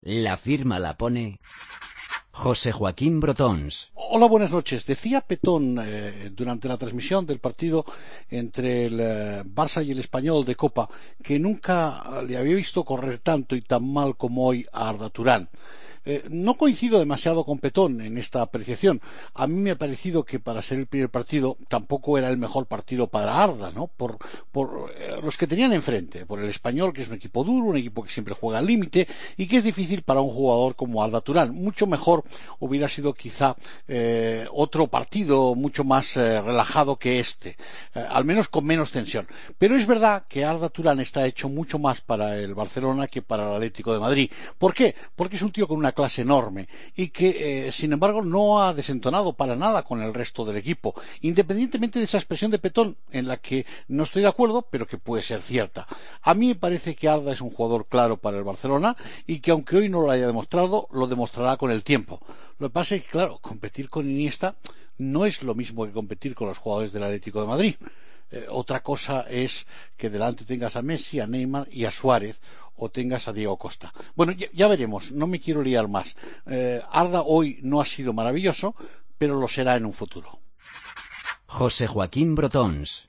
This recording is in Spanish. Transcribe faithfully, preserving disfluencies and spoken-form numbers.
La firma la pone José Joaquín Brotons. Hola, buenas noches. Decía Petón eh, durante la transmisión del partido entre el eh, Barça y el Español de Copa que nunca le había visto correr tanto y tan mal como hoy a Arda Turán. Eh, no coincido demasiado con Petón en esta apreciación. A mí me ha parecido que para ser el primer partido tampoco era el mejor partido para Arda, ¿no? Por, por eh, los que tenían enfrente, por el Español, que es un equipo duro, un equipo que siempre juega al límite y que es difícil para un jugador como Arda Turán. Mucho mejor hubiera sido quizá eh, otro partido mucho más eh, relajado que este, eh, al menos con menos tensión. Pero es verdad que Arda Turán está hecho mucho más para el Barcelona que para el Atlético de Madrid. ¿Por qué? Porque es un tío con una clase enorme y que, eh, sin embargo, no ha desentonado para nada con el resto del equipo, independientemente de esa expresión de Petón, en la que no estoy de acuerdo, pero que puede ser cierta. A mí me parece que Arda es un jugador claro para el Barcelona y que, aunque hoy no lo haya demostrado, lo demostrará con el tiempo. Lo que pasa es que, claro, competir con Iniesta no es lo mismo que competir con los jugadores del Atlético de Madrid. Eh, otra cosa es que delante tengas a Messi, a Neymar y a Suárez, o tengas a Diego Costa. Bueno, ya, ya veremos, no me quiero liar más. Eh, Arda hoy no ha sido maravilloso, pero lo será en un futuro. José Joaquín Brotons.